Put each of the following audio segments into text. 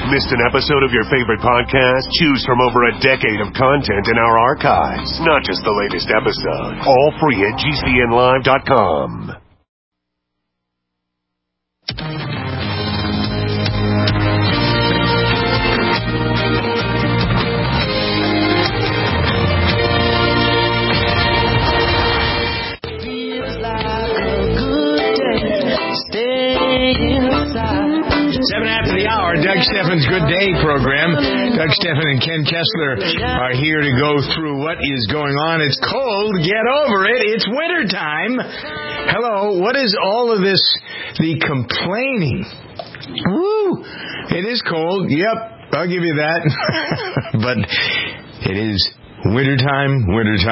Missed an episode of your favorite podcast? Choose from over a decade of content in our archives, not just the latest episode. All free at GCNlive.com. Seven after the hour, Doug Stephan's Good Day program. Doug Stephan and Ken Kessler are here to go through what is going on. It's cold. Get over it. It's wintertime. Hello. What is all of this, the complaining? Woo! It is cold. Yep, I'll give you that. But it is wintertime,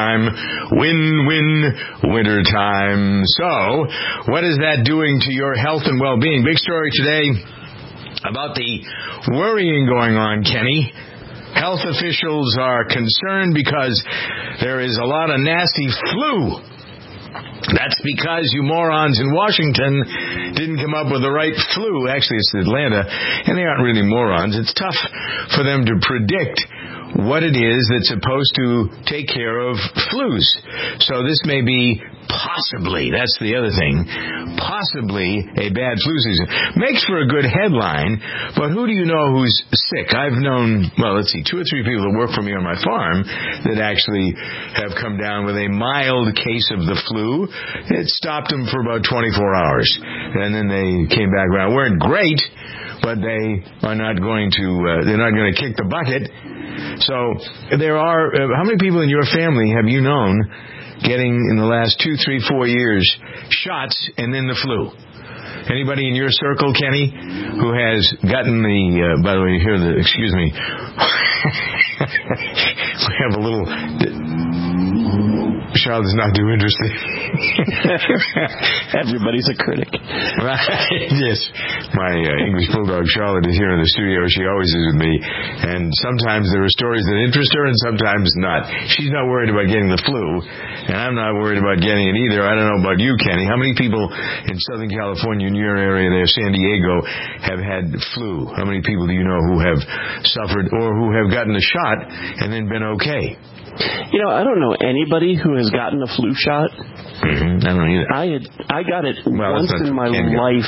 wintertime. So, what is that doing to your health and well-being? Big story today about the worrying going on, Kenny. Health officials are concerned because there is a lot of nasty flu. That's because you morons in Washington didn't come up with the right flu. Actually, it's Atlanta, and they aren't really morons. It's tough for them to predict what it is that's supposed to take care of flus. So this may be possibly, that's the other thing, possibly a bad flu season. Makes for a good headline, but who do you know who's sick? I've known, well, let's see, 2 or 3 people that work for me on my farm that actually have come down with a mild case of the flu. It stopped them for about 24 hours, and then they came back around. Weren't great, but they are not going to, they're not going to kick the bucket. So there are, how many people in your family have you known getting in the last 2, 3, 4 years shots and then the flu? Anybody in your circle, Kenny, who has gotten the, by the way, here the, excuse me, we have a little, Charlotte is not too interested. Everybody's a critic. Right, yes. My English Bulldog Charlotte is here in the studio. She always is with me. And sometimes there are stories that interest her and sometimes not. She's not worried about getting the flu, and I'm not worried about getting it either. I don't know about you, Kenny. How many people in Southern California, in your area there, San Diego, have had flu? How many people do you know who have suffered or who have gotten the shot and then been okay? You know, I don't know anybody who has gotten a flu shot. Mm-hmm. I don't know either. I got it once in my life,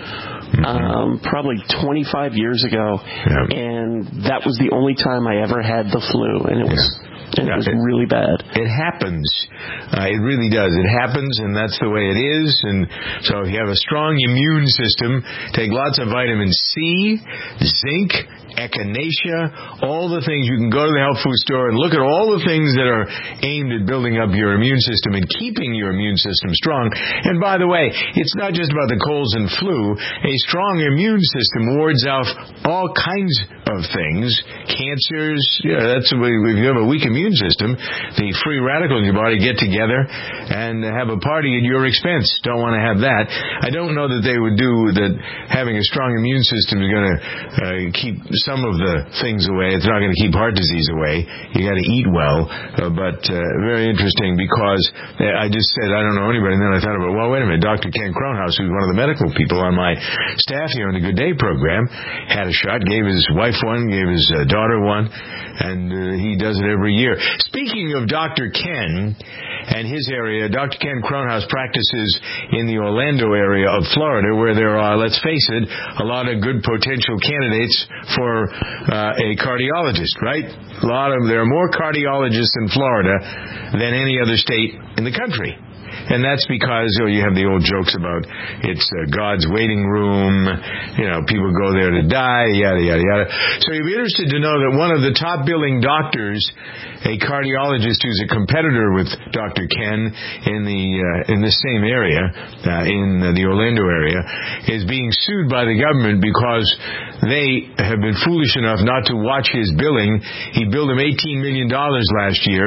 probably 25 years ago, and that was the only time I ever had the flu, and it was... And it was really bad. It happens. It really does. It happens, and that's the way it is. And so if you have a strong immune system, take lots of vitamin C, zinc, echinacea, all the things. You can go to the health food store and look at all the things that are aimed at building up your immune system and keeping your immune system strong. And by the way, it's not just about the colds and flu. A strong immune system wards off all kinds of things. Cancers, that's if you have a weak immune system, the free radicals in your body get together and have a party at your expense. Don't want to have that. I don't know that they would do that. Having a strong immune system is going to keep some of the things away. It's not going to keep heart disease away. You got to eat well. But very interesting because I just said, I don't know anybody, and then I thought about, well, wait a minute, Dr. Ken Kronhaus, who's one of the medical people on my staff here in the Good Day program, had a shot, gave his wife one, gave his daughter one, and he does it every year. Speaking of Dr. Ken and his area, Dr. Ken Kronhaus practices in the Orlando area of Florida, where there are, let's face it, a lot of good potential candidates for a cardiologist, right? There are more cardiologists in Florida than any other state in the country. And that's because, you have the old jokes about it's God's waiting room, people go there to die, yada, yada, yada. So you'll be interested to know that one of the top billing doctors, a cardiologist who's a competitor with Dr. Ken in the same area, in the Orlando area, is being sued by the government because they have been foolish enough not to watch his billing. He billed him $18 million last year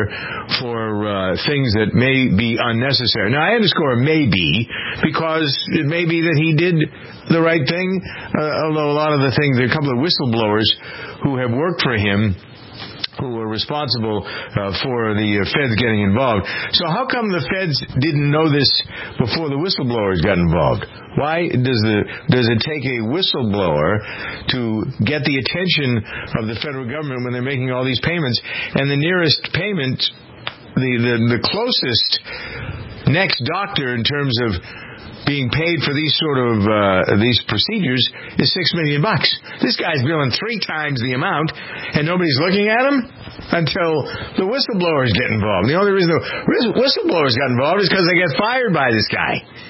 for things that may be unnecessary. Now, I underscore maybe, because it may be that he did the right thing, although a lot of the things, there are a couple of whistleblowers who have worked for him who were responsible for the feds getting involved. So how come the feds didn't know this before the whistleblowers got involved? Why does it take a whistleblower to get the attention of the federal government when they're making all these payments? And the nearest payment, the closest next doctor in terms of being paid for these sort of these procedures is $6 million. This guy's billing 3 times the amount, and nobody's looking at him until the whistleblowers get involved. The only reason the whistleblowers got involved is because they get fired by this guy.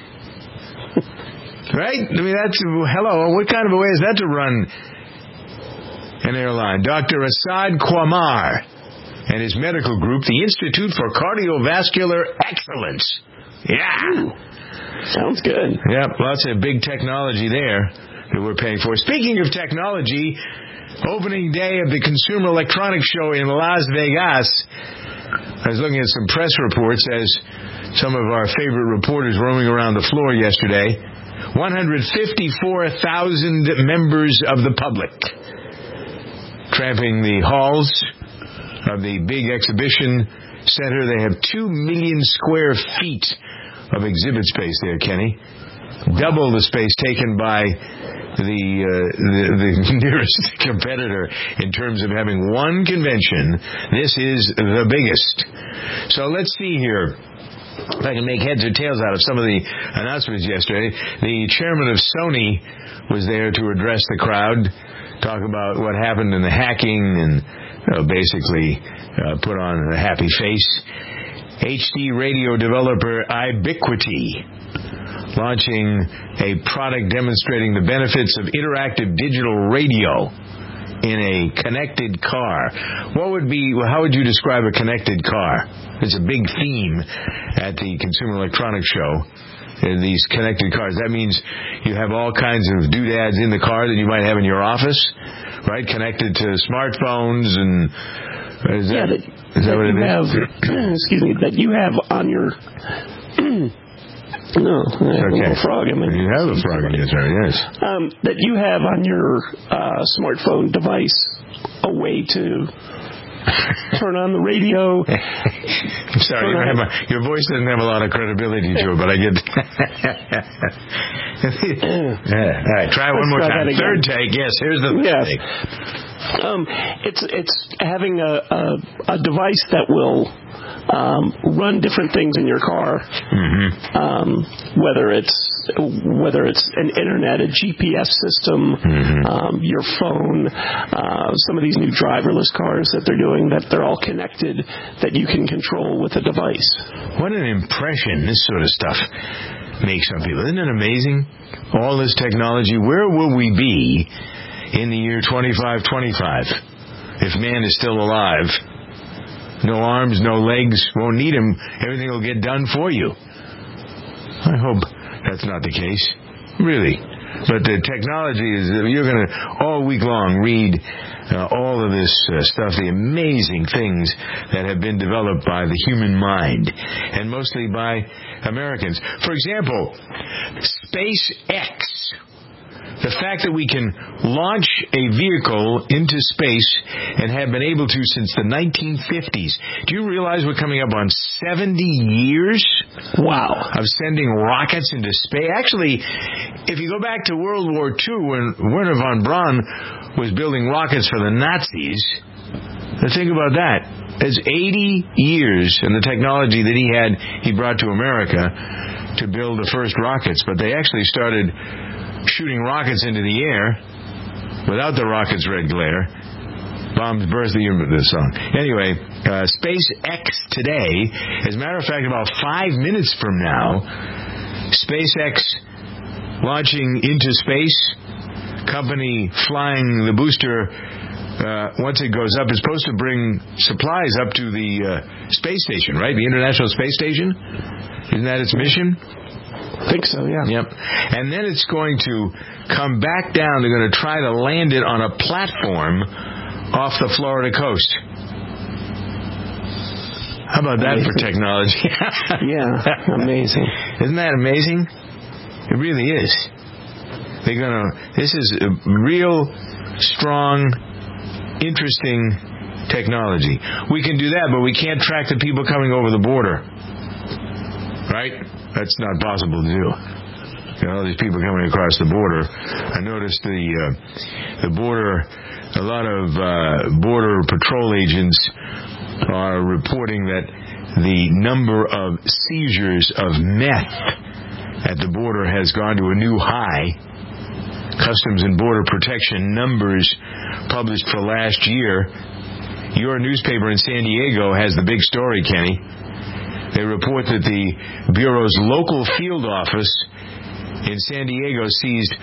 Right? I mean, hello, what kind of a way is that to run an airline? Dr. Asad Qamar and his medical group, the Institute for Cardiovascular Excellence. Yeah. Sounds good. Yep, lots of big technology there that we're paying for. Speaking of technology, opening day of the Consumer Electronics Show in Las Vegas. I was looking at some press reports as some of our favorite reporters roaming around the floor yesterday. 154,000 members of the public tramping the halls of the big exhibition center. They have 2 million square feet of exhibit space there, Kenny. Double the space taken by the nearest competitor in terms of having one convention. This is the biggest. So let's see here if I can make heads or tails out of some of the announcements yesterday. The chairman of Sony was there to address the crowd, talk about what happened in the hacking, and basically put on a happy face. HD radio developer Ubiquiti launching a product demonstrating the benefits of interactive digital radio in a connected car. How would you describe a connected car? It's a big theme at the Consumer Electronics Show. These connected cars. That means you have all kinds of doodads in the car that you might have in your office, right? Connected to smartphones and... Is that what it is? Excuse me, that you have on your... No, I have a little frog in my... You have a frog in your throat, yes. That you have on your smartphone device a way to turn on the radio. I'm sorry, your voice doesn't have a lot of credibility to it, but I get... All right, try one more time. Third take, yes, here's the third take. It's having a device that will run different things in your car, whether it's an internet, a GPS system, your phone, some of these new driverless cars that they're doing, that they're all connected, that you can control with a device. What an impression this sort of stuff makes on people. Isn't it amazing? All this technology. Where will we be in the year 2525 if man is still alive? No arms, no legs, won't need him. Everything will get done for you. I hope that's not the case. Really. But the technology is, you're going to all week long read all of this stuff, the amazing things that have been developed by the human mind, and mostly by Americans. For example, SpaceX. The fact that we can launch a vehicle into space and have been able to since the 1950s. Do you realize we're coming up on 70 years? Wow. Of sending rockets into space? Actually, if you go back to World War II when Wernher von Braun was building rockets for the Nazis, think about that. It's 80 years in the technology that he brought to America to build the first rockets, but they actually started shooting rockets into the air without the rocket's red glare. Bombs burst the song. Anyway, SpaceX today, as a matter of fact, about 5 minutes from now, SpaceX launching into space, company flying the booster, once it goes up, it's supposed to bring supplies up to the space station, right? The International Space Station? Isn't that its mission? I think so, yeah. Yep. And then it's going to come back down. They're going to try to land it on a platform off the Florida coast. How about that for technology? Yeah, amazing. Isn't that amazing? It really is. This is a real, strong, interesting technology. We can do that, but we can't track the people coming over the border. Right? That's not possible to do. All these people coming across the border. I noticed the border, a lot of border patrol agents are reporting that the number of seizures of meth at the border has gone to a new high. Customs and Border Protection numbers published for last year. Your newspaper in San Diego has the big story, Kenny. They report that the Bureau's local field office in San Diego seized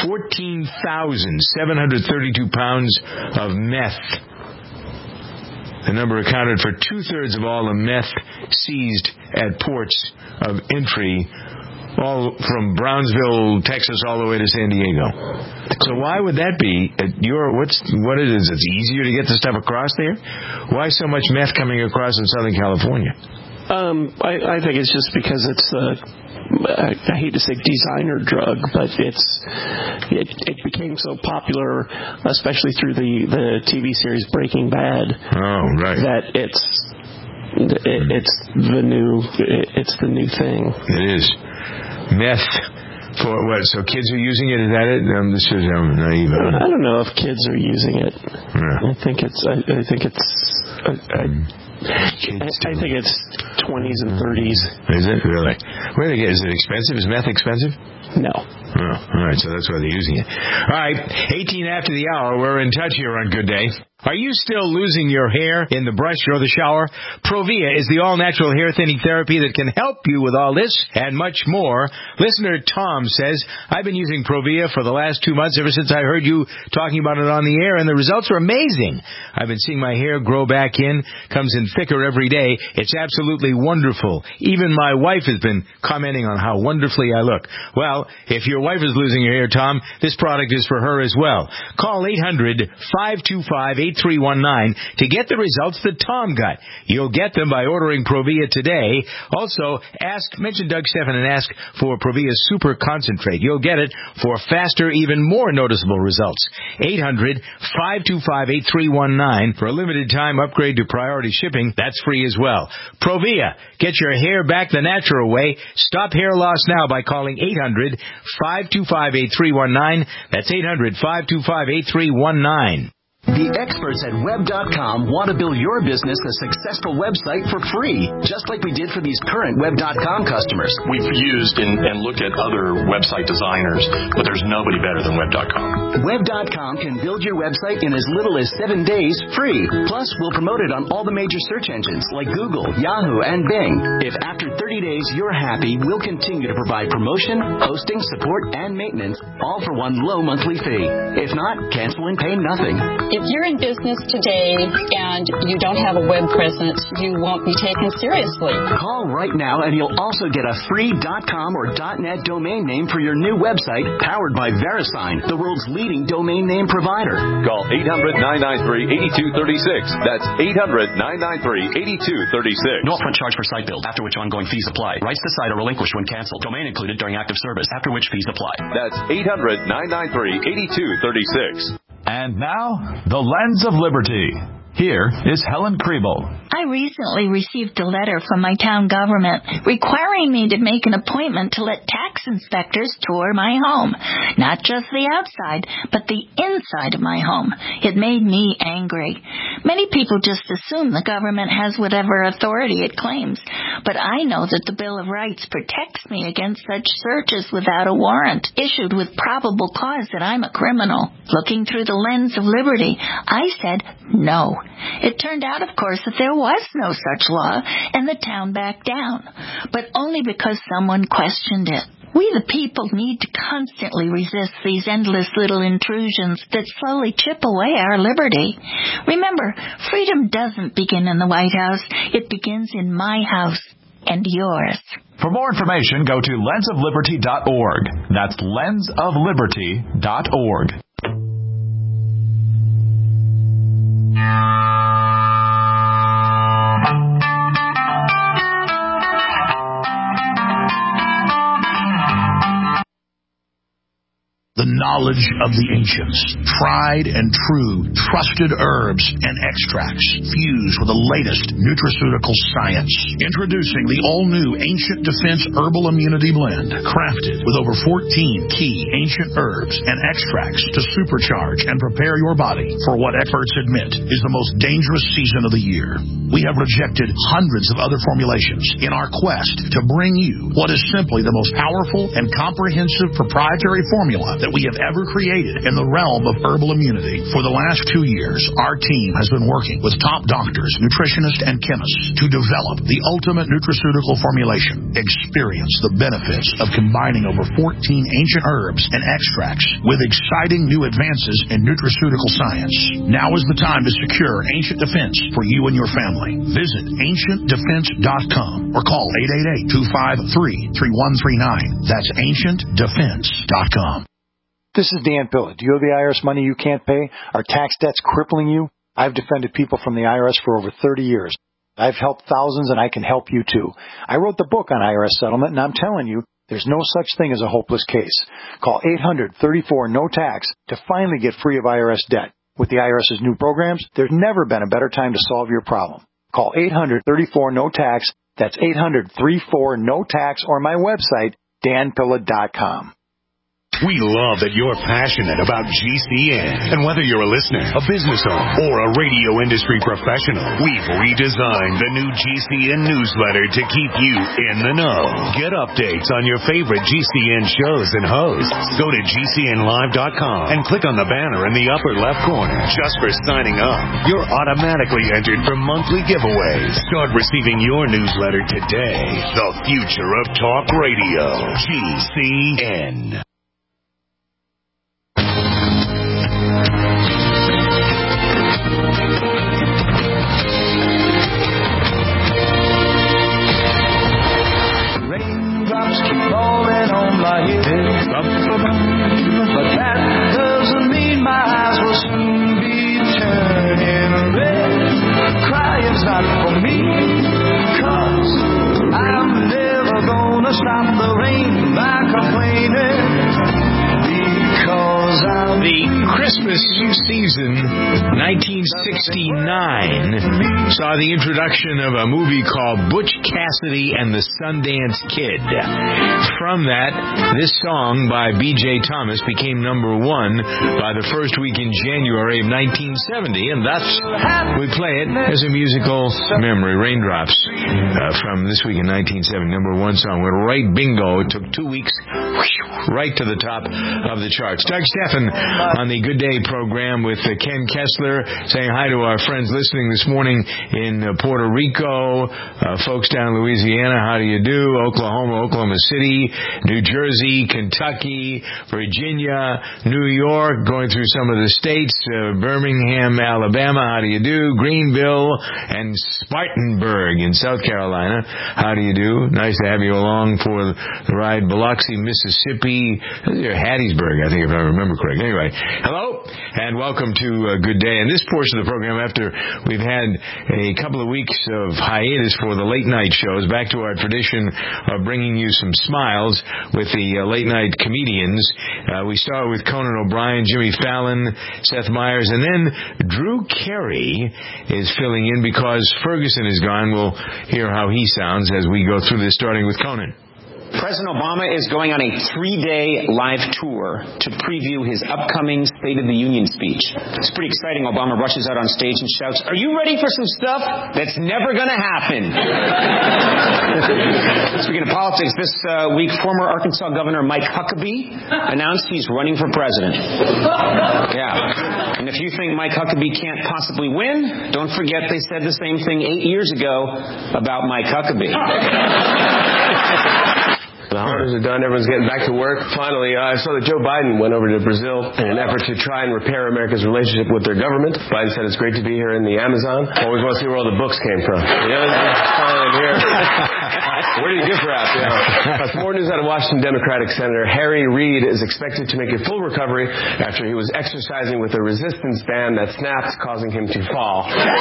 14,732 pounds of meth. The number accounted for 2/3 of all the meth seized at ports of entry, all from Brownsville, Texas, all the way to San Diego. So why would that be? What it is? It's easier to get the stuff across there? Why so much meth coming across in Southern California? I think it's just because it's I hate to say designer drug, but it became so popular, especially through the TV series Breaking Bad. Oh, right. That it's the new thing. It is. Meth for what? So kids are using it? Is that it? I'm naive. I don't know if kids are using it. Yeah. I think it's 20s and 30s. Is it really? Where they get? Is it expensive? Is meth expensive? No. Oh, all right. So that's why they're using it. All right. 18 after the hour. We're in touch here on Good Day. Are you still losing your hair in the brush or the shower? Provia is the all-natural hair thinning therapy that can help you with all this and much more. Listener Tom says, I've been using Provia for the last 2 months ever since I heard you talking about it on the air, and the results are amazing. I've been seeing my hair grow back in, comes in thicker every day. It's absolutely wonderful. Even my wife has been commenting on how wonderfully I look. Well, if your wife is losing her hair, Tom, this product is for her as well. Call 800-525-8319 to get the results that Tom got. You'll get them by ordering Provia today. Also, mention Doug Stephan and ask for Provia Super Concentrate. You'll get it for faster, even more noticeable results. 800-525-8319 for a limited time upgrade to priority shipping. That's free as well. Provia. Get your hair back the natural way. Stop hair loss now by calling 800-525-8319. That's 800-525-8319. The experts at Web.com want to build your business a successful website for free, just like we did for these current Web.com customers. We've used and looked at other website designers, but there's nobody better than Web.com. Web.com can build your website in as little as 7 days free. Plus, we'll promote it on all the major search engines like Google, Yahoo, and Bing. If after 30 days you're happy, we'll continue to provide promotion, hosting, support, and maintenance, all for one low monthly fee. If not, cancel and pay nothing. If you're in business today and you don't have a web presence, you won't be taken seriously. Call right now and you'll also get a free .com or .net domain name for your new website powered by VeriSign, the world's leading domain name provider. Call 800-993-8236. That's 800-993-8236. No upfront charge for site build, after which ongoing fees apply. Rights to site are relinquished when canceled. Domain included during active service, after which fees apply. That's 800-993-8236. And now, the Lens of Liberty. Here is Helen Kriebel. I recently received a letter from my town government requiring me to make an appointment to let tax inspectors tour my home. Not just the outside, but the inside of my home. It made me angry. Many people just assume the government has whatever authority it claims, but I know that the Bill of Rights protects me against such searches without a warrant, issued with probable cause that I'm a criminal. Looking through the lens of liberty, I said no. It turned out, of course, that there was no such law, and the town backed down, but only because someone questioned it. We the people need to constantly resist these endless little intrusions that slowly chip away our liberty. Remember, freedom doesn't begin in the White House. It begins in my house and yours. For more information, go to lensofliberty.org. That's lensofliberty.org. The knowledge knowledge of the ancients. Tried and true, trusted herbs and extracts fused with the latest nutraceutical science. Introducing the all-new Ancient Defense Herbal Immunity Blend, crafted with over 14 key ancient herbs and extracts to supercharge and prepare your body for what experts admit is the most dangerous season of the year. We have rejected hundreds of other formulations in our quest to bring you what is simply the most powerful and comprehensive proprietary formula that we have ever created in the realm of herbal immunity. For the last 2 years, our team has been working with top doctors, nutritionists, and chemists to develop the ultimate nutraceutical formulation. Experience the benefits of combining over 14 ancient herbs and extracts with exciting new advances in nutraceutical science. Now is the time to secure Ancient Defense for you and your family. Visit AncientDefense.com or call 888-253-3139. That's AncientDefense.com. This is Dan Pilla. Do you owe the IRS money you can't pay? Are tax debts crippling you? I've defended people from the IRS for over 30 years. I've helped thousands, and I can help you too. I wrote the book on IRS settlement, and I'm telling you, there's no such thing as a hopeless case. Call 800-34-NO-TAX to finally get free of IRS debt. With the IRS's new programs, there's never been a better time to solve your problem. Call 800-34-NO-TAX. That's 800-34-NO-TAX, or my website, danpilla.com. We love that you're passionate about GCN. And whether you're a listener, a business owner, or a radio industry professional, we've redesigned the new GCN newsletter to keep you in the know. Get updates on your favorite GCN shows and hosts. Go to GCNlive.com and click on the banner in the upper left corner. Just for signing up, you're automatically entered for monthly giveaways. Start receiving your newsletter today. The future of talk radio. GCN. Raindrops keep falling on my head, but that doesn't mean my eyes will soon be turning red. Crying's not for me, 'cause I'm never gonna stop the rain by complaining. The Christmas season 1969 saw the introduction of a movie called Butch Cassidy and the Sundance Kid. From that, this song by B.J. Thomas became number one by the first week in January of 1970, and thus we play it as a musical memory. Raindrops from this week in 1970, number one song. Went right bingo. It took 2 weeks, right to the top of the charts. Doug Steffen on the Good Day program with Ken Kessler, saying hi to our friends listening this morning in Puerto Rico, folks down in Louisiana, how do you do? Oklahoma, Oklahoma City, New Jersey, Kentucky, Virginia, New York, going through some of the states, Birmingham, Alabama, how do you do? Greenville and Spartanburg in South Carolina, how do you do? Nice to have you along for the ride. Biloxi, Mississippi, Hattiesburg, I think, if I remember correctly. Anyway, hello and welcome to Good Day. In this portion of the program, after we've had a couple of weeks of hiatus for the late night shows, back to our tradition of bringing you some smiles with the late night comedians. We start with Conan O'Brien, Jimmy Fallon, Seth Meyers, and then Drew Carey is filling in because Ferguson is gone. We'll hear how he sounds as we go through this, starting with Conan. President Obama is going on a 3-day live tour to preview his upcoming State of the Union speech. It's pretty exciting. Obama rushes out on stage and shouts, "Are you ready for some stuff that's never going to happen?" Speaking of politics, this week, former Arkansas Governor Mike Huckabee announced he's running for president. Yeah. And if you think Mike Huckabee can't possibly win, don't forget they said the same thing 8 years ago about Mike Huckabee. The holidays are done. Everyone's getting back to work. Finally, I saw that Joe Biden went over to Brazil in an effort to try and repair America's relationship with their government. Biden said it's great to be here in the Amazon. Always want to see where all the books came from. Finally here. Where do you gift wrap? Yeah. More news out of Washington Democratic Senator Harry Reid is expected to make a full recovery after he was exercising with a resistance band that snapped, causing him to fall.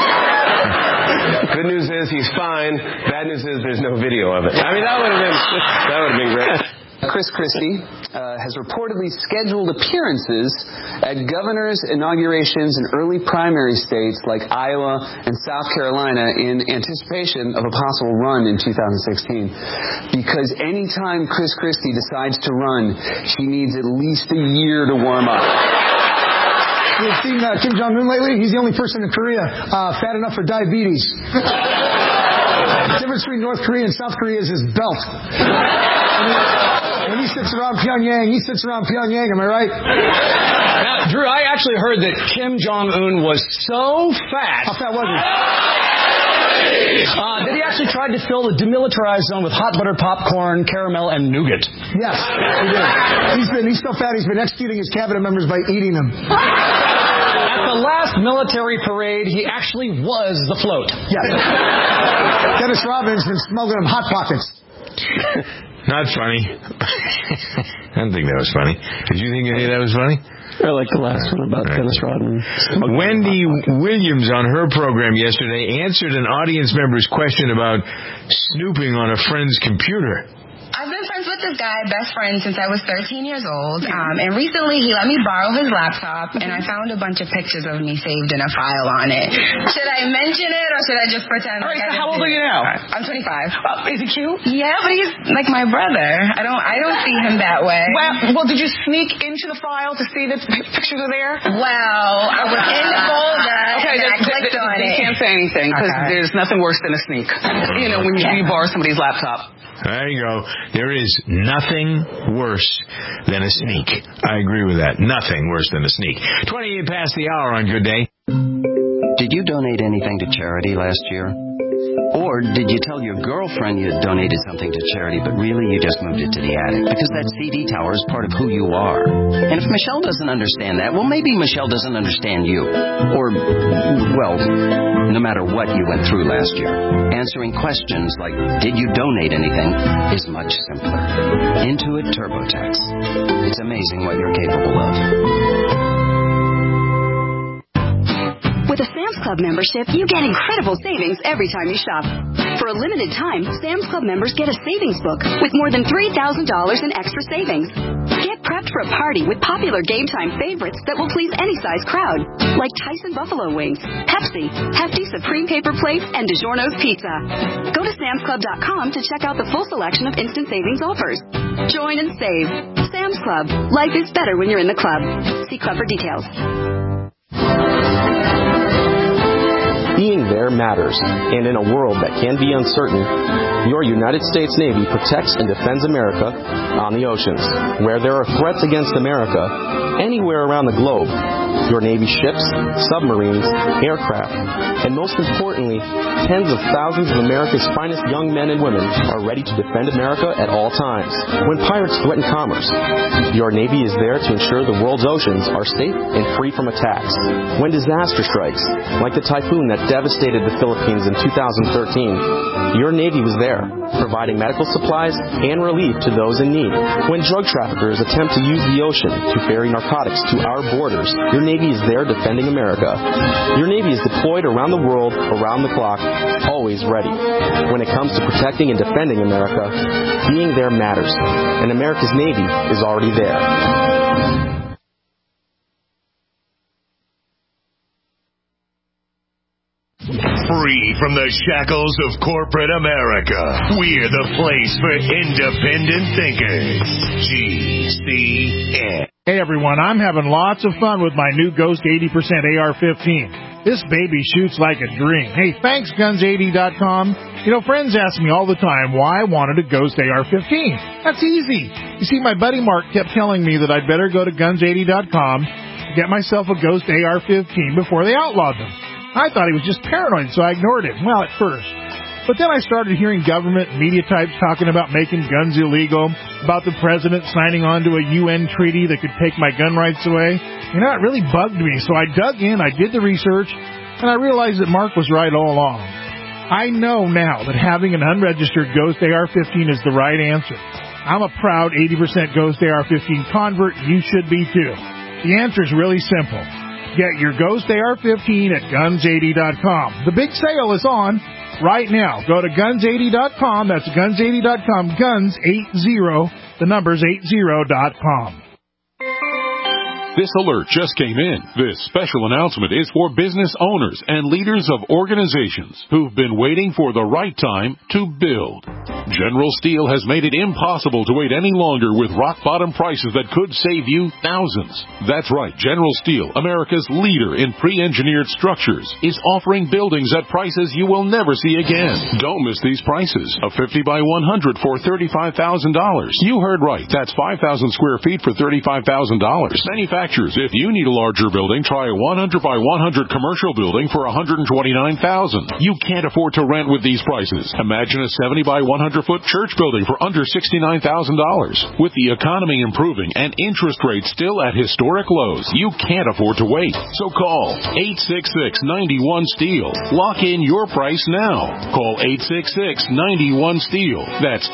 Good news is he's fine. Bad news is there's no video of it. I mean, that would have been great. Chris Christie has reportedly scheduled appearances at governors' inaugurations in early primary states like Iowa and South Carolina in anticipation of a possible run in 2016. Because anytime Chris Christie decides to run, he needs at least a year to warm up. You've seen Kim Jong-un lately? He's the only person in Korea fat enough for diabetes. The difference between North Korea and South Korea is his belt. When he sits around Pyongyang, am I right? Now, Drew, I actually heard that Kim Jong-un was so fat. How fat was he? That he actually tried to fill the demilitarized zone with hot buttered popcorn, caramel, and nougat. Yes, he did. He's so fat he's been executing his cabinet members by eating them. At the last military parade, he actually was the float. Yes. Dennis Rodman's been smuggling him Hot Pockets. Not funny. I didn't think that was funny. Did you think that was funny? I like the last one about Dennis Rodman. Wendy Williams on her program yesterday answered an audience member's question about snooping on a friend's computer. I've been friends with this guy, best friend, since I was 13 years old. And recently he let me borrow his laptop, and I found a bunch of pictures of me saved in a file on it. Should I mention it, or should I just pretend like I didn't? How old are you now? I'm 25. Is he cute? Yeah, but he's like my brother. I don't see him that way. Well, did you sneak into the file to see that pictures are there? Well, I was in the folder, and I clicked on it. You can't say anything, because there's nothing worse than a sneak. You know, when you borrow somebody's laptop. There you go. There is nothing worse than a sneak. I agree with that. Nothing worse than a sneak. 28 past the hour on Good Day. Did you donate anything to charity last year? Or did you tell your girlfriend you had donated something to charity, but really you just moved it to the attic? Because that CD tower is part of who you are. And if Michelle doesn't understand that, well, maybe Michelle doesn't understand you. Or, well, no matter what you went through last year, answering questions like, did you donate anything, is much simpler. Intuit TurboTax. It's amazing what you're capable of. With a Sam's Club membership, you get incredible savings every time you shop. For a limited time, Sam's Club members get a savings book with more than $3,000 in extra savings. Get prepped for a party with popular game time favorites that will please any size crowd, like Tyson Buffalo Wings, Pepsi, Hefty Supreme Paper Plates, and DiGiorno's Pizza. Go to SamsClub.com to check out the full selection of instant savings offers. Join and save. Sam's Club. Life is better when you're in the club. See Club for details. Being there matters, and in a world that can be uncertain, your United States Navy protects and defends America on the oceans. Where there are threats against America, anywhere around the globe, your Navy ships, submarines, aircraft, and most importantly, tens of thousands of America's finest young men and women are ready to defend America at all times. When pirates threaten commerce, your Navy is there to ensure the world's oceans are safe and free from attacks. When disaster strikes, like the typhoon that devastated the Philippines in 2013, your Navy was there, providing medical supplies and relief to those in need. When drug traffickers attempt to use the ocean to ferry narcotics to our borders, your Navy is there defending America. Your Navy is deployed around the world, around the clock, always ready. When it comes to protecting and defending America, being there matters, and America's Navy is already there. Free from the shackles of corporate America, we're the place for independent thinkers. GCN. Hey everyone, I'm having lots of fun with my new Ghost 80% AR-15. This baby shoots like a dream. Hey, thanks Guns80.com. You know, friends ask me all the time why I wanted a Ghost AR-15. That's easy. You see, my buddy Mark kept telling me that I'd better go to Guns80.com to get myself a Ghost AR-15 before they outlawed them. I thought he was just paranoid, so I ignored him. Well, at first. But then I started hearing government media types talking about making guns illegal, about the president signing on to a UN treaty that could take my gun rights away. You know, it really bugged me, so I dug in, I did the research, and I realized that Mark was right all along. I know now that having an unregistered Ghost AR-15 is the right answer. I'm a proud 80% Ghost AR-15 convert. You should be too. The answer is really simple. Get your Ghost AR-15 at Guns80.com. The big sale is on right now. Go to Guns80.com. That's Guns80.com. Guns80. The number's 80.com. This alert just came in. This special announcement is for business owners and leaders of organizations who've been waiting for the right time to build. General Steel has made it impossible to wait any longer with rock-bottom prices that could save you thousands. That's right. General Steel, America's leader in pre-engineered structures, is offering buildings at prices you will never see again. Don't miss these prices. A 50 by 100 for $35,000. You heard right. That's 5,000 square feet for $35,000. Manufacturers, if you need a larger building, try a 100 by 100 commercial building for $129,000. You can't afford to rent with these prices. Imagine a 70 by 100-foot church building for under $69,000. With the economy improving and interest rates still at historic lows, you can't afford to wait. So call 866-91-STEEL. Lock in your price now. Call 866-91-STEEL. That's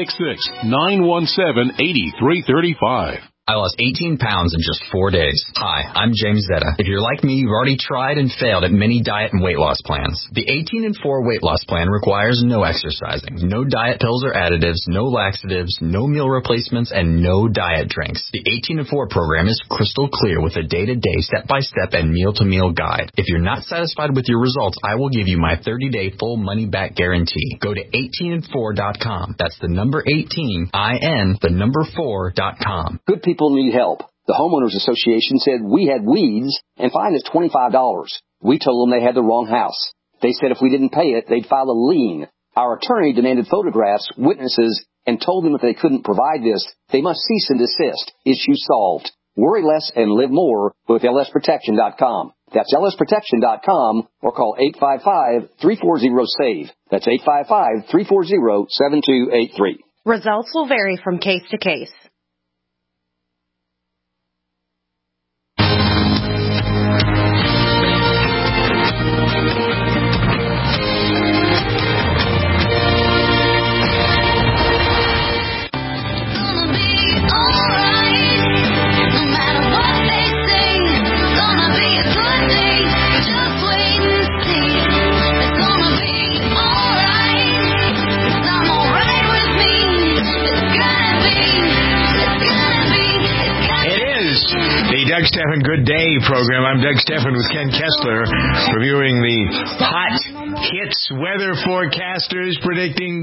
866-917-8335. I lost 18 pounds in just 4 days. Hi, I'm James Zetta. If you're like me, you've already tried and failed at many diet and weight loss plans. The 18 and 4 weight loss plan requires no exercising, no diet pills or additives, no laxatives, no meal replacements, and no diet drinks. The 18 and 4 program is crystal clear with a day-to-day, step-by-step, and meal-to-meal guide. If you're not satisfied with your results, I will give you my 30-day full money-back guarantee. Go to 18and4.com. That's the number 18, I-N, the number 4.com. Good people need help. The Homeowners Association said we had weeds and fined us $25. We told them they had the wrong house. They said if we didn't pay it, they'd file a lien. Our attorney demanded photographs, witnesses, and told them if they couldn't provide this, they must cease and desist. Issue solved. Worry less and live more with lsprotection.com. That's lsprotection.com or call 855-340-SAVE. That's 855-340-7283. Results will vary from case to case. Doug Stephan Good Day program. I'm Doug Stephan with Ken Kessler, reviewing the hot hits weather forecasters predicting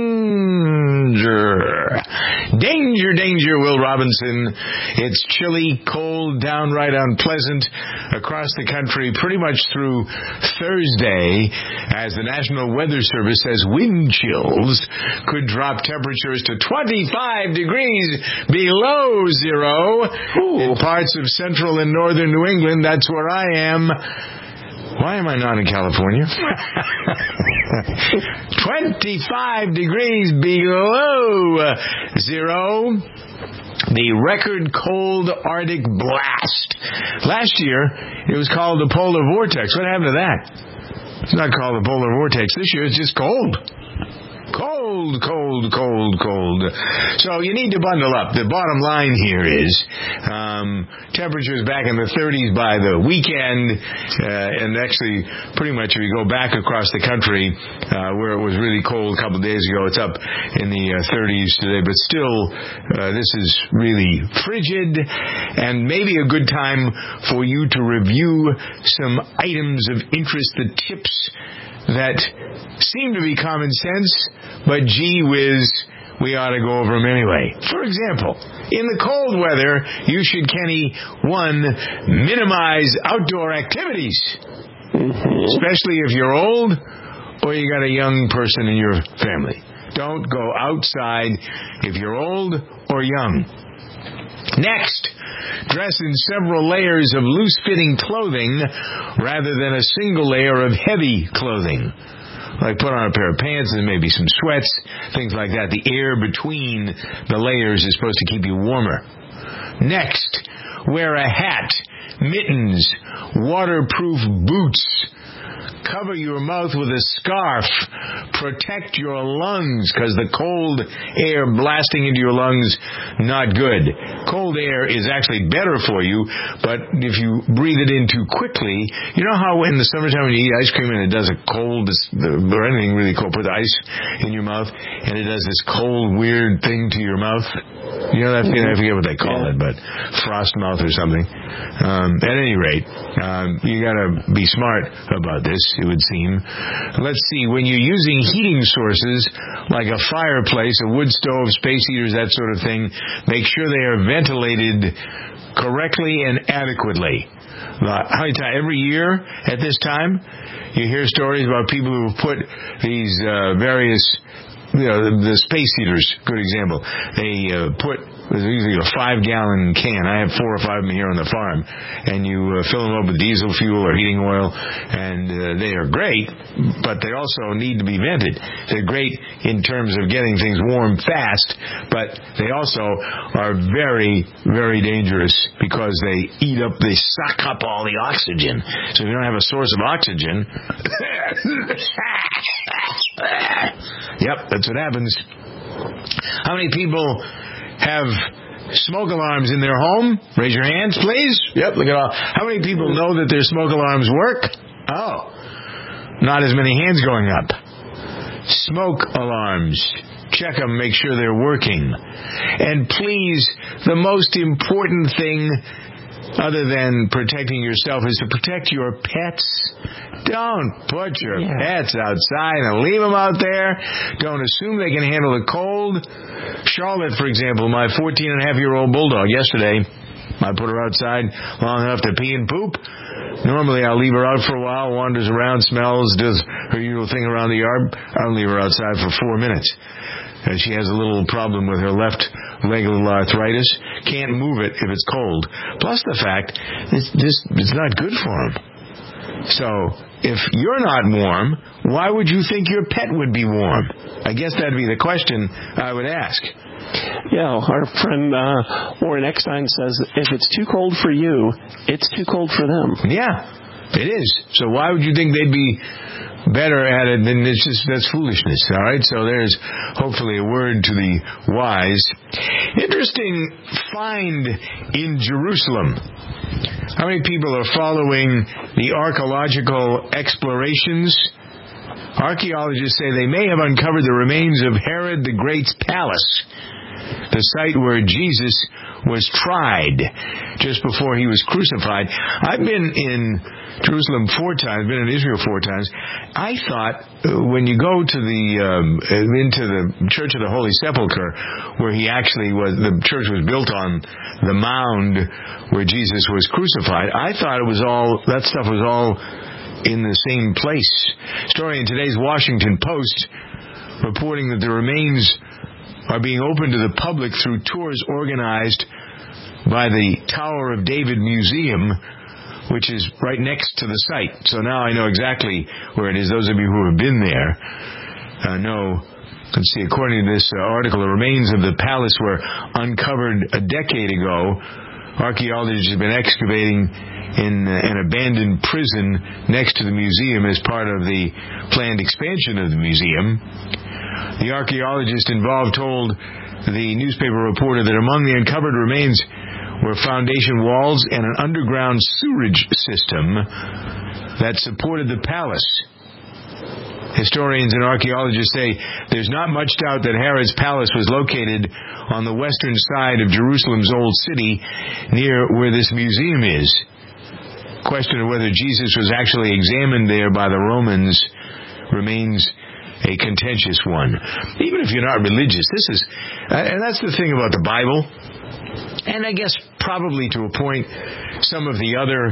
danger. Danger, danger, Will Robinson. It's chilly, cold, downright unpleasant across the country pretty much through Thursday, as the National Weather Service says wind chills could drop temperatures to 25 degrees below zero in parts of central and northern New England. That's where I am. Why am I not in California? 25 degrees below zero. The record cold Arctic blast. Last year, it was called the polar vortex. What happened to that? It's not called the polar vortex. This year, it's just cold. Cold, cold, cold, cold. So you need to bundle up. The bottom line here is temperatures back in the 30s by the weekend, and actually pretty much if you go back across the country where it was really cold a couple of days ago, it's up in the 30s today. But still, this is really frigid, and maybe a good time for you to review some items of interest, the tips that seem to be common sense, but gee whiz, we ought to go over them anyway. For example, in the cold weather, you should, Kenny, 1, minimize outdoor activities, especially if you're old or you got a young person in your family. Don't go outside if you're old or young. Next, dress in several layers of loose-fitting clothing rather than a single layer of heavy clothing. Like put on a pair of pants and maybe some sweats, things like that. The air between the layers is supposed to keep you warmer. Next, wear a hat, mittens, waterproof boots. Cover your mouth with a scarf. protect your lungs, because the cold air blasting into your lungs, not good. Cold air is actually better for you, but if you breathe it in too quickly, you know how in the summertime when you eat ice cream and it does a cold, or anything really cold, put the ice in your mouth, and it does this cold, weird thing to your mouth? You know that feeling? I forget what they call it, but frost mouth or something. At any rate, you got to be smart about this, it would seem. Let's see, when you're using heating sources like a fireplace, a wood stove, space heaters, that sort of thing, make sure they are ventilated correctly and adequately. How many times every year at this time you hear stories about people who put these various, the space heaters, good example. They put, there's usually a 5-gallon can. I have 4 or 5 of them here on the farm. And you fill them up with diesel fuel or heating oil. And they are great, but they also need to be vented. They're great in terms of getting things warm fast, but they also are very, very dangerous because they suck up all the oxygen. So if you don't have a source of oxygen, yep, that's what happens. How many people have smoke alarms in their home? Raise your hands, please. Yep, look at all. How many people know that their smoke alarms work? Oh, not as many hands going up. Smoke alarms. Check them, make sure they're working. And please, the most important thing other than protecting yourself is to protect your pets. Don't put your pets outside and leave them out there. Don't assume they can handle the cold. Charlotte, for example, my 14-and-a-half-year-old bulldog, yesterday, I put her outside long enough to pee and poop. Normally, I'll leave her out for a while, wanders around, smells, does her usual thing around the yard. I don't leave her outside for 4 minutes. She has a little problem with her left leg, a little arthritis. Can't move it if it's cold. Plus the fact, it's not good for them. So, if you're not warm, why would you think your pet would be warm? I guess that'd be the question I would ask. Yeah, our friend Warren Eckstein says, if it's too cold for you, it's too cold for them. Yeah, it is. So why would you think they'd be better at it than that's foolishness, all right? So there's hopefully a word to the wise. Interesting find in Jerusalem. How many people are following the archaeological explorations? Archaeologists say they may have uncovered the remains of Herod the Great's palace, the site where Jesus was tried just before he was crucified. I've been in Jerusalem 4 times, been in Israel 4 times. I thought when you go to into the Church of the Holy Sepulchre, where he actually was, the church was built on the mound where Jesus was crucified, I thought that stuff was all in the same place. Story in today's Washington Post reporting that the remains are being opened to the public through tours organized by the Tower of David Museum, which is right next to the site. So now I know exactly where it is. Those of you who have been there know. Let's see, according to this article, the remains of the palace were uncovered a decade ago. Archaeologists have been excavating in an abandoned prison next to the museum as part of the planned expansion of the museum. The archaeologist involved told the newspaper reporter that among the uncovered remains were foundation walls and an underground sewerage system that supported the palace. Historians and archaeologists say there's not much doubt that Herod's palace was located on the western side of Jerusalem's old city, near where this museum is. Question of whether Jesus was actually examined there by the Romans remains a contentious one. Even if you're not religious, and that's the thing about the Bible, and I guess probably to a point some of the other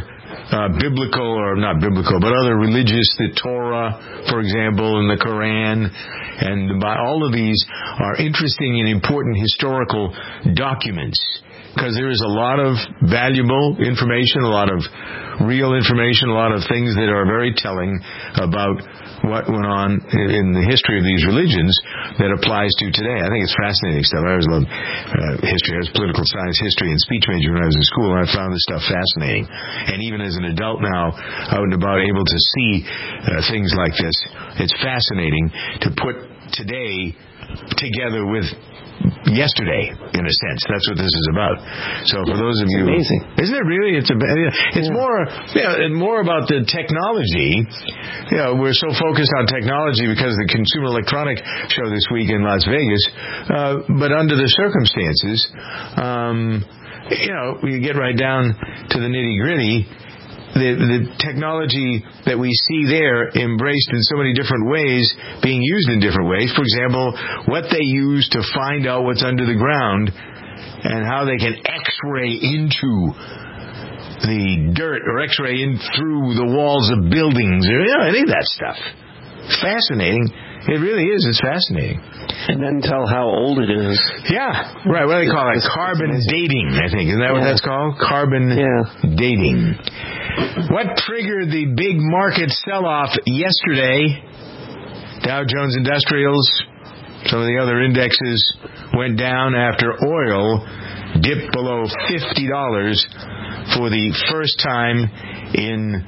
other religious, the Torah, for example, and the Quran, and all of these are interesting and important historical documents. because there is a lot of valuable information, a lot of real information, a lot of things that are very telling about what went on in the history of these religions that applies to today. I think it's fascinating stuff. I always loved history. I was political science, history, and speech major when I was in school, and I found this stuff fascinating. And even as an adult now, out and about, able to see things like this, it's fascinating to put today together with yesterday, in a sense. That's what this is about. So for those of you, amazing, isn't it really? It's more about the technology. We're so focused on technology because of the Consumer Electronic Show this week in Las Vegas. But under the circumstances, we get right down to the nitty gritty. The technology that we see there embraced in so many different ways, being used in different ways. For example, what they use to find out what's under the ground and how they can X-ray into the dirt or X-ray in through the walls of buildings. Any of that stuff. Fascinating. It really is. It's fascinating. And then tell how old it is. Yeah. Right. What do they call it? Carbon dating, I think. Isn't that what that's called? Carbon dating. What triggered the big market sell-off yesterday? Dow Jones Industrials, some of the other indexes went down after oil dipped below $50 for the first time in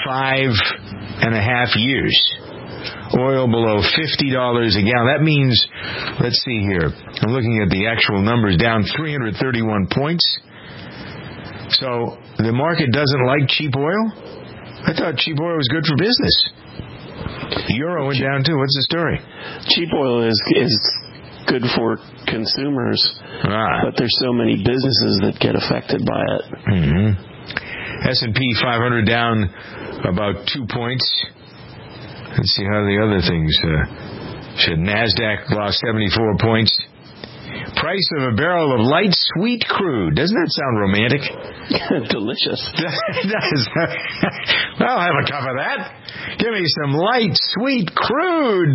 5.5 years. Oil below $50 a gallon. That means, let's see here. I'm looking at the actual numbers, down 331 points. So the market doesn't like cheap oil? I thought cheap oil was good for business. The euro went down too. What's the story? Cheap oil is good for consumers, but there's so many businesses that get affected by it. Mm-hmm. S&P 500 down about 2 points. Let's see how the other things should. NASDAQ lost 74 points. Price of a barrel of light sweet crude. Doesn't that sound romantic? Delicious. It does. I'll have a cup of that. Give me some light sweet crude.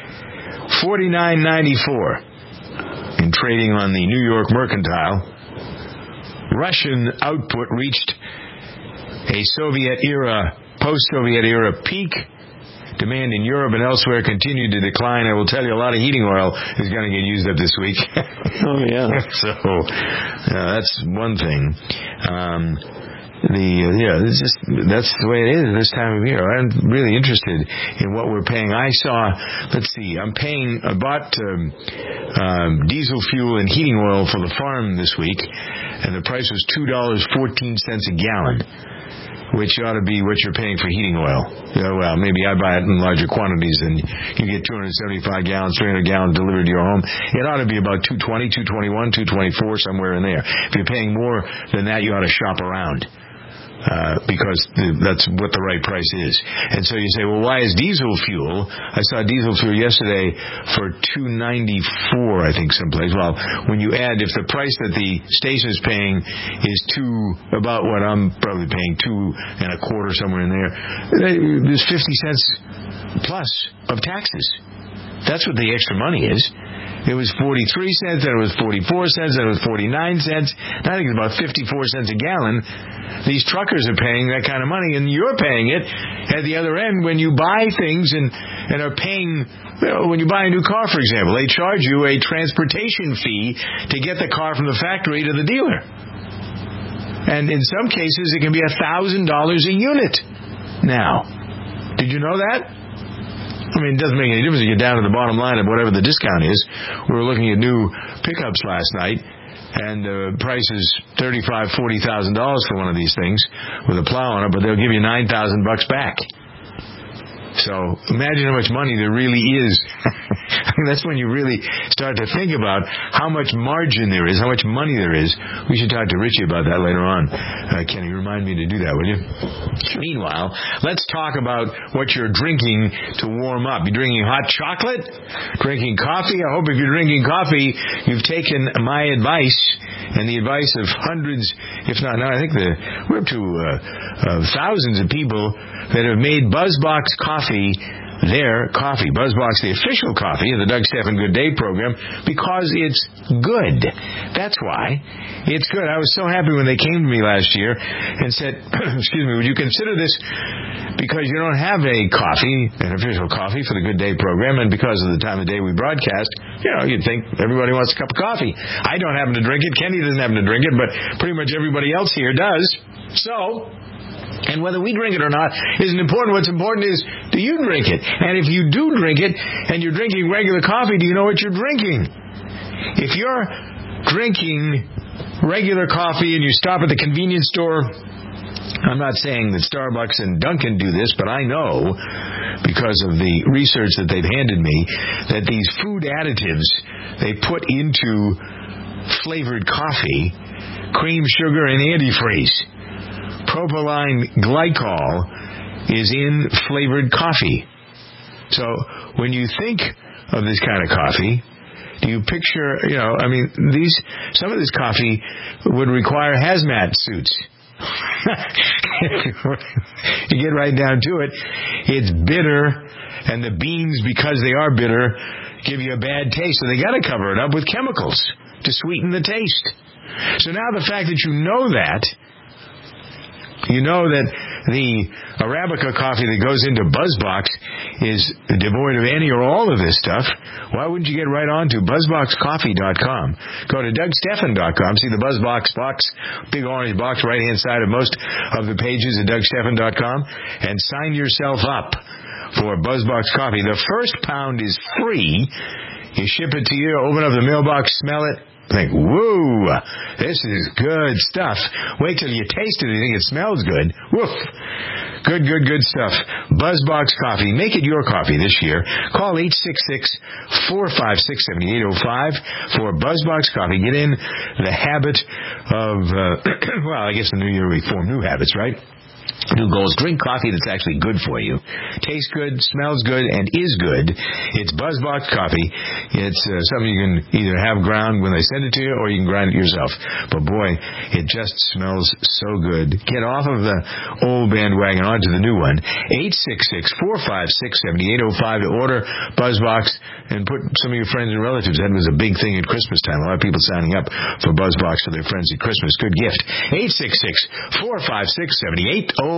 $49.94 in trading on the New York Mercantile. Russian output reached a post-Soviet era peak. Demand in Europe and elsewhere continued to decline. I will tell you, a lot of heating oil is going to get used up this week. Oh, yeah. So, that's one thing. That's the way it is this time of year. I'm really interested in what we're paying. I bought diesel fuel and heating oil for the farm this week, and the price was $2.14 a gallon, which ought to be what you're paying for heating oil. Well, maybe I buy it in larger quantities and you get 275 gallons, 300 gallons delivered to your home. It ought to be about $2.20, $2.21, $2.24, somewhere in there. If you're paying more than that, you ought to shop around. Because that's what the right price is. And so you say, well, why is diesel fuel? I saw diesel fuel yesterday for $2.94, I think, someplace. Well, when you add, if the price that the station is paying is about what I'm probably paying, $2.25, somewhere in there, there's 50 cents plus of taxes. That's what the extra money is. It was 43 cents, then it was 44 cents, then it was 49 cents. Now I think it's about 54 cents a gallon. These truckers are paying that kind of money, and you're paying it at the other end when you buy things and are paying. When you buy a new car, for example, they charge you a transportation fee to get the car from the factory to the dealer. And in some cases, it can be $1,000 a unit now. Did you know that? I mean, it doesn't make any difference if you get down to the bottom line of whatever the discount is. We were looking at new pickups last night, and the price is $35,000, $40,000 for one of these things with a plow on it, but they'll give you $9,000 back. So imagine how much money there really is. I mean, that's when you really start to think about how much margin there is, how much money there is. We should talk to Richie about that later on. Kenny, remind me to do that, will you? Sure. Meanwhile, let's talk about what you're drinking to warm up. You drinking hot chocolate? Drinking coffee? I hope if you're drinking coffee, you've taken my advice and the advice of hundreds, if not, no, I think we're up to thousands of people that have made BuzzBox coffee their coffee, BuzzBox, the official coffee of the Doug Stephan Good Day program, because it's good. That's why. It's good. I was so happy when they came to me last year and said, excuse me, would you consider this because you don't have a coffee, an official coffee for the Good Day program, and because of the time of day we broadcast, you'd think everybody wants a cup of coffee. I don't happen to drink it. Kenny doesn't happen to drink it, but pretty much everybody else here does. So, and whether we drink it or not isn't important. What's important is, do you drink it? And if you do drink it, and you're drinking regular coffee, do you know what you're drinking? If you're drinking regular coffee and you stop at the convenience store, I'm not saying that Starbucks and Dunkin' do this, but I know, because of the research that they've handed me, that these food additives they put into flavored coffee, cream, sugar, and antifreeze. Propylene glycol is in flavored coffee. So when you think of this kind of coffee, do you picture, some of this coffee would require hazmat suits. You get right down to it, it's bitter, and the beans, because they are bitter, give you a bad taste. So they got to cover it up with chemicals to sweeten the taste. So now the fact that you know that the Arabica coffee that goes into BuzzBox is devoid of any or all of this stuff, why wouldn't you get right on to BuzzBoxCoffee.com? Go to DougStephan.com, see the BuzzBox box, big orange box right-hand side of most of the pages at DougStephan.com, and sign yourself up for BuzzBox Coffee. The first pound is free. You ship it to you, open up the mailbox, smell it, think, woo, this is good stuff. Wait till you taste it and you think it smells good. Woof. Good stuff. BuzzBox Coffee. Make it your coffee this year. Call 866-456-7805 for BuzzBox Coffee. Get in the habit of, I guess the new year we form new habits, right? New goals. Drink coffee that's actually good for you. Tastes good, smells good, and is good. It's BuzzBox Coffee. It's something you can either have ground when they send it to you, or you can grind it yourself. But boy, it just smells so good. Get off of the old bandwagon onto the new one. 866-456-7805 to order BuzzBox and put some of your friends and relatives. That was a big thing at Christmas time. A lot of people signing up for BuzzBox for their friends at Christmas. Good gift. 866-456-7805.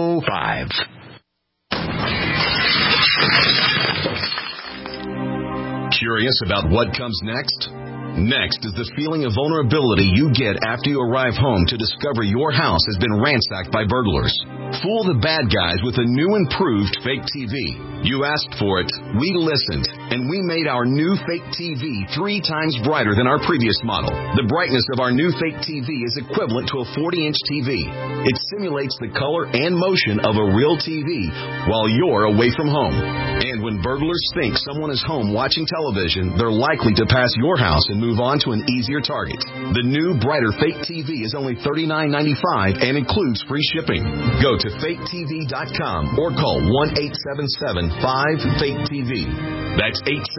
Curious about what comes next? Next is the feeling of vulnerability you get after you arrive home to discover your house has been ransacked by burglars. Fool the bad guys with a new improved fake TV. You asked for it, we listened, and we made our new fake TV 3 times brighter than our previous model. The brightness of our new fake TV is equivalent to a 40-inch TV. It simulates the color and motion of a real TV while you're away from home. And when burglars think someone is home watching television, they're likely to pass your house and move on to an easier target. The new, brighter fake TV is only $39.95 and includes free shipping. Go to faketv.com or call 1-877-5-FAKE-TV. That's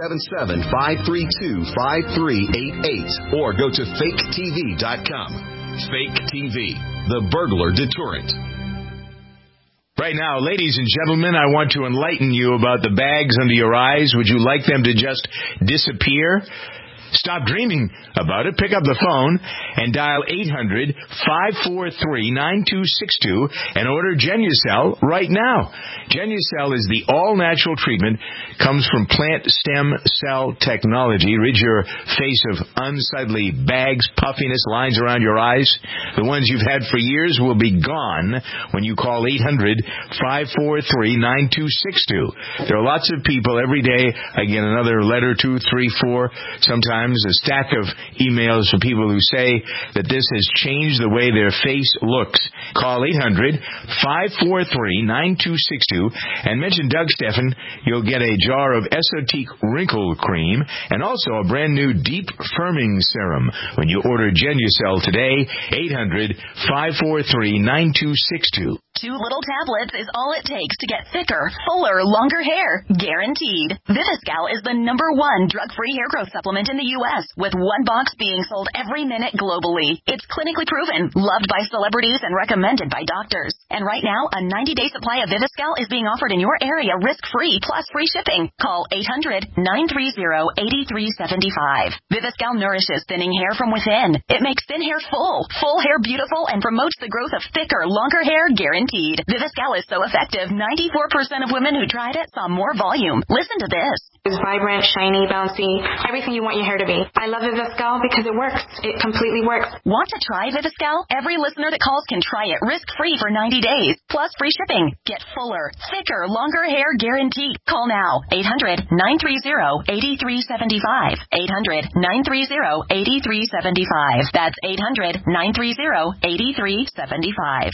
877-532-5388 or go to faketv.com. Fake TV, the burglar deterrent. Right now, ladies and gentlemen, I want to enlighten you about the bags under your eyes. Would you like them to just disappear? Stop dreaming about it. Pick up the phone and dial 800-543-9262 and order Genucel right now. Genucel is the all-natural treatment, comes from plant stem cell technology. Rid your face of unsightly bags, puffiness, lines around your eyes. The ones you've had for years will be gone when you call 800-543-9262. There are lots of people every day. I get another letter, 2, 3, 4, sometimes a stack of emails from people who say that this has changed the way their face looks. Call 800-543-9262 and mention Doug Stephan. You'll get a jar of Esotique Wrinkle Cream and also a brand new Deep Firming Serum when you order Genucel today. 800-543-9262. 2 little tablets is all it takes to get thicker, fuller, longer hair. Guaranteed. Viviscal is the #1 drug-free hair growth supplement in the U.S., with 1 box being sold every minute globally. It's clinically proven, loved by celebrities, and recommended by doctors. And right now, a 90-day supply of Viviscal is being offered in your area risk-free plus free shipping. Call 800-930-8375. Viviscal nourishes thinning hair from within. It makes thin hair full hair beautiful, and promotes the growth of thicker, longer hair guaranteed. Viviscal is so effective, 94% of women who tried it saw more volume. Listen to this. It's vibrant, shiny, bouncy, everything you want your hair to be. I love Viviscal because it works. It completely works. Want to try Viviscal? Every listener that calls can try it risk-free for 90 days, plus free shipping. Get fuller, thicker, longer hair guaranteed. Call now. 800-930-8375. 800-930-8375. That's 800-930-8375.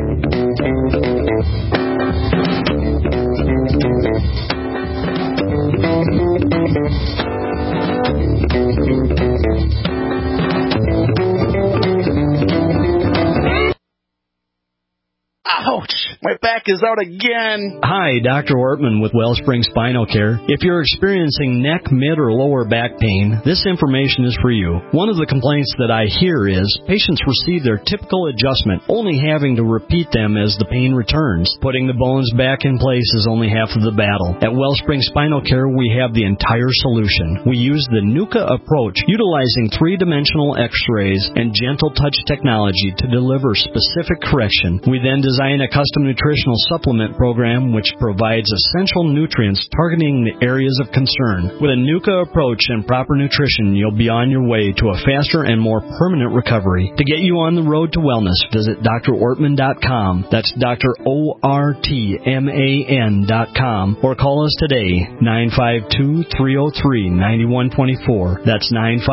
Ouch! My back is out again. Hi, Dr. Ortman with Wellspring Spinal Care. If you're experiencing neck, mid, or lower back pain, this information is for you. One of the complaints that I hear is patients receive their typical adjustment, only having to repeat them as the pain returns. Putting the bones back in place is only half of the battle. At Wellspring Spinal Care, we have the entire solution. We use the NUCA approach, utilizing three-dimensional x-rays and gentle touch technology to deliver specific correction. We then design a custom nutritional supplement program which provides essential nutrients targeting the areas of concern. With a NUCA approach and proper nutrition, you'll be on your way to a faster and more permanent recovery. To get you on the road to wellness, visit drortman.com. That's drortman.com, or call us today, 952-303-9124. That's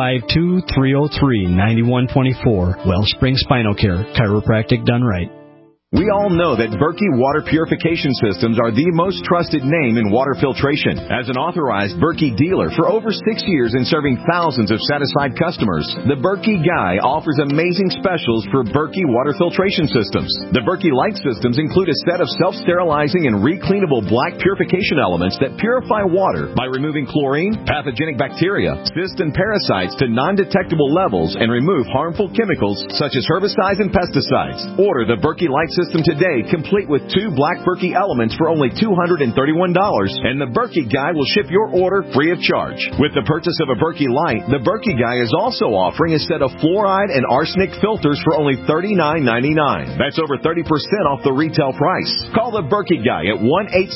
952-303-9124. Wellspring Spinal Care, chiropractic done right. We all know that Berkey Water Purification Systems are the most trusted name in water filtration. As an authorized Berkey dealer for over 6 years and serving thousands of satisfied customers, the Berkey Guy offers amazing specials for Berkey Water Filtration Systems. The Berkey Light Systems include a set of self-sterilizing and recleanable black purification elements that purify water by removing chlorine, pathogenic bacteria, cysts, and parasites to non-detectable levels and remove harmful chemicals such as herbicides and pesticides. Order the Berkey Light System today, complete with 2 black Berkey elements for only $231, and the Berkey Guy will ship your order free of charge. With the purchase of a Berkey Light, the Berkey Guy is also offering a set of fluoride and arsenic filters for only $39.99. That's over 30% off the retail price. Call the Berkey Guy at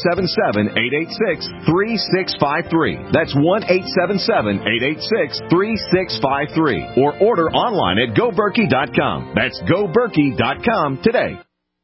1-877-886-3653. That's 1-877-886-3653. Or order online at GoBerkey.com. That's GoBerkey.com today.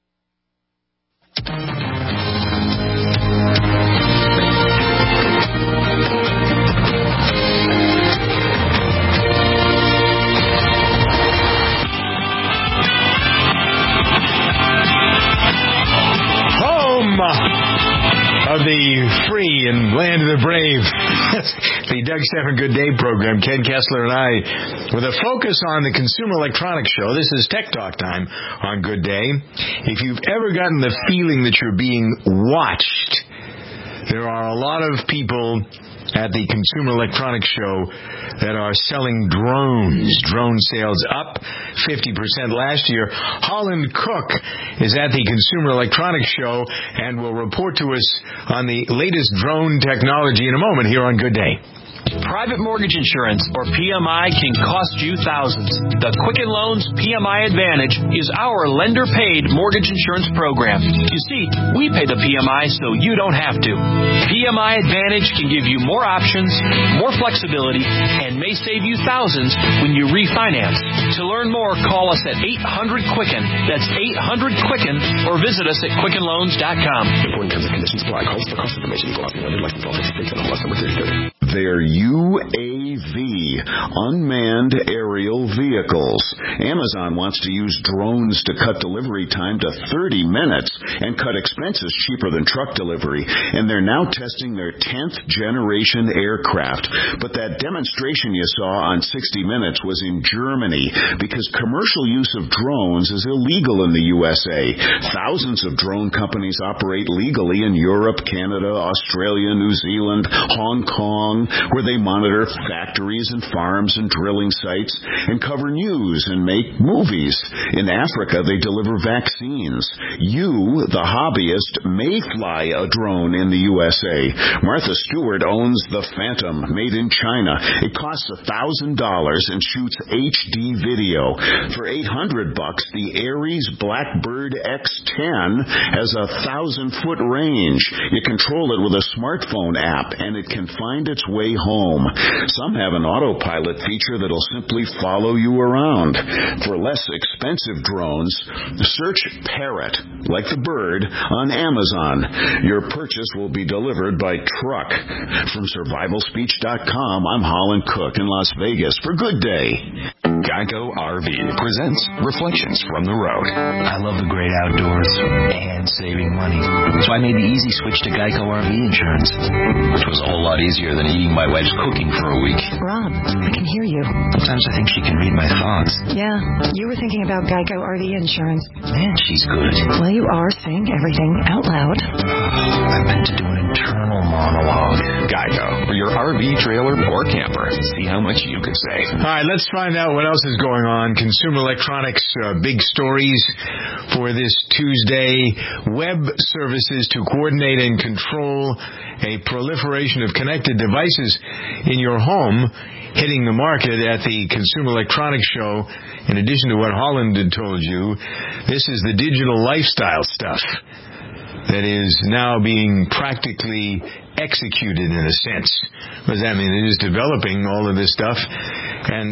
Home of the free and land of the brave. The Doug Stephan Good Day program, Ken Kessler and I, with a focus on the Consumer Electronics Show. This is Tech Talk time on Good Day. If you've ever gotten the feeling that you're being watched, there are a lot of people at the Consumer Electronics Show that are selling drones. Drone sales up 50% last year. Holland Cook is at the Consumer Electronics Show and will report to us on the latest drone technology in a moment here on Good Day. Private mortgage insurance, or PMI, can cost you thousands. The Quicken Loans PMI Advantage is our lender-paid mortgage insurance program. You see, we pay the PMI so you don't have to. PMI Advantage can give you more options, more flexibility, and may save you thousands when you refinance. To learn more, call us at 800-QUICKEN. That's 800-QUICKEN, or visit us at QuickenLoans.com. Important terms and conditions apply. Calls for cost information equal option. License all 50 states and unless number 3030. Their UAV, unmanned aerial vehicles. Amazon wants to use drones to cut delivery time to 30 minutes and cut expenses cheaper than truck delivery. And they're now testing their 10th generation aircraft. But that demonstration you saw on 60 Minutes was in Germany because commercial use of drones is illegal in the USA. Thousands of drone companies operate legally in Europe, Canada, Australia, New Zealand, Hong Kong, where they monitor factories and farms and drilling sites and cover news and make movies. In Africa, they deliver vaccines. You, the hobbyist, may fly a drone in the USA. Martha Stewart owns the Phantom, made in China. It costs $1,000 and shoots HD video. For $800, the Ares Blackbird X10 has a 1,000-foot range. You control it with a smartphone app, and it can find its way home. Some have an autopilot feature that'll simply follow you around. For less expensive drones, search Parrot, like the bird, on Amazon. Your purchase will be delivered by truck. From survivalspeech.com, I'm Holland Cook in Las Vegas for Good Day. Geico RV presents Reflections from the Road. I love the great outdoors and saving money, so I made the easy switch to Geico RV insurance, which was a whole lot easier than eating my wife's cooking for a week. Rob, I can hear you. Sometimes I think she can read my thoughts. Yeah, you were thinking about Geico RV insurance. Man, she's good. Well, you are saying everything out loud. I meant to do an internal monologue. Geico, for your RV, trailer, or camper. See how much you could save. All right, let's find out what else is going on. Consumer electronics, big stories for this Tuesday. Web services to coordinate and control a proliferation of connected devices in your home hitting the market at the Consumer Electronics Show. In addition to what Holland had told you, this is the digital lifestyle stuff that is now being practically executed in a sense. What does that mean? It is developing all of this stuff. And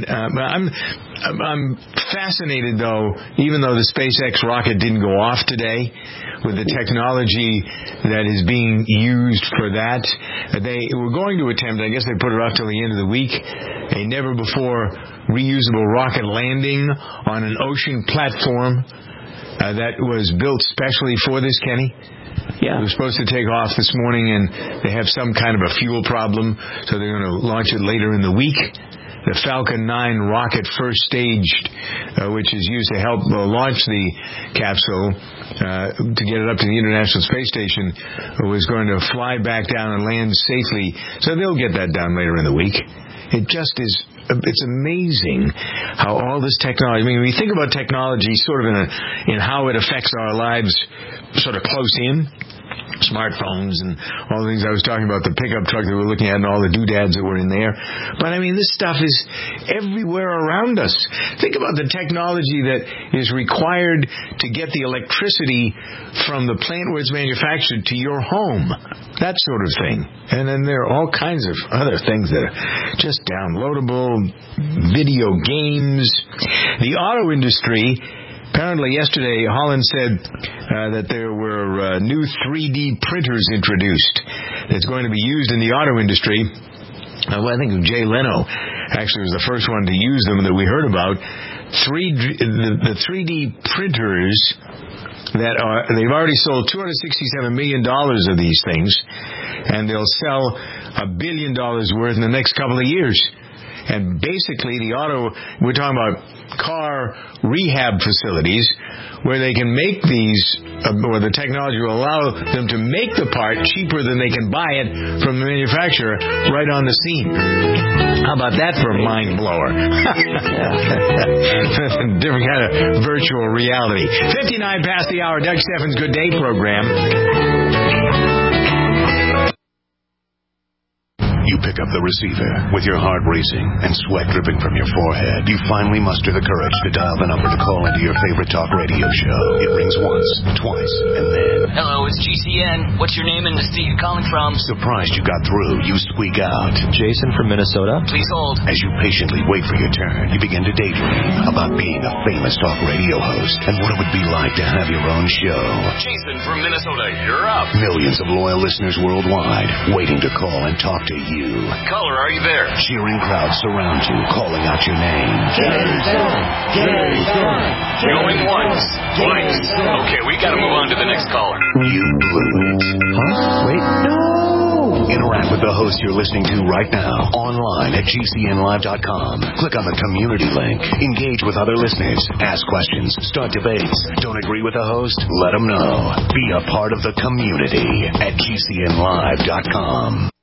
I'm fascinated, though, even though the SpaceX rocket didn't go off today, with the technology that is being used for that. They were going to attempt, I guess they put it off till the end of the week, a never-before reusable rocket landing on an ocean platform that was built specially for this, Kenny. Yeah. It was supposed to take off this morning, and they have some kind of a fuel problem, so they're going to launch it later in the week. The Falcon 9 rocket, first staged, which is used to help launch the capsule to get it up to the International Space Station, was going to fly back down and land safely. So they'll get that done later in the week. It just is. It's amazing how all this technology. I mean, when you think about technology, sort of in how it affects our lives, sort of close in. Smartphones and all the things I was talking about, the pickup truck that we're looking at and all the doodads that were in there. But, I mean, this stuff is everywhere around us. Think about the technology that is required to get the electricity from the plant where it's manufactured to your home. That sort of thing. And then there are all kinds of other things that are just downloadable, video games. The auto industry. Apparently yesterday, Holland said that there were new 3D printers introduced that's going to be used in the auto industry. Well, I think Jay Leno actually was the first one to use them that we heard about. The 3D printers they've already sold $267 million of these things, and they'll sell $1 billion worth in the next couple of years. And basically, we're talking about car rehab facilities where they can make these, or the technology will allow them to make the part cheaper than they can buy it from the manufacturer right on the scene. How about that for a mind blower? Different kind of virtual reality. 59 past the hour, Doug Steffens' Good Day program. You pick up the receiver with your heart racing and sweat dripping from your forehead. You finally muster the courage to dial the number to call into your favorite talk radio show. It rings once, twice, and then... Hello, it's GCN. What's your name and the state you're calling from? Surprised you got through, you squeak out. Jason from Minnesota. Please hold. As you patiently wait for your turn, you begin to daydream about being a famous talk radio host and what it would be like to have your own show. Jason from Minnesota, you're up. Millions of loyal listeners worldwide waiting to call and talk to you. Caller, are you there? Cheering crowds surround you, calling out your name. Jason! Going once, twice. Okay, we gotta move on to the next caller. You blew it. Huh? Wait, no! Interact with the host you're listening to right now, online at GCNlive.com. Click on the community link. Engage with other listeners. Ask questions. Start debates. Don't agree with the host? Let them know. Be a part of the community at GCNlive.com.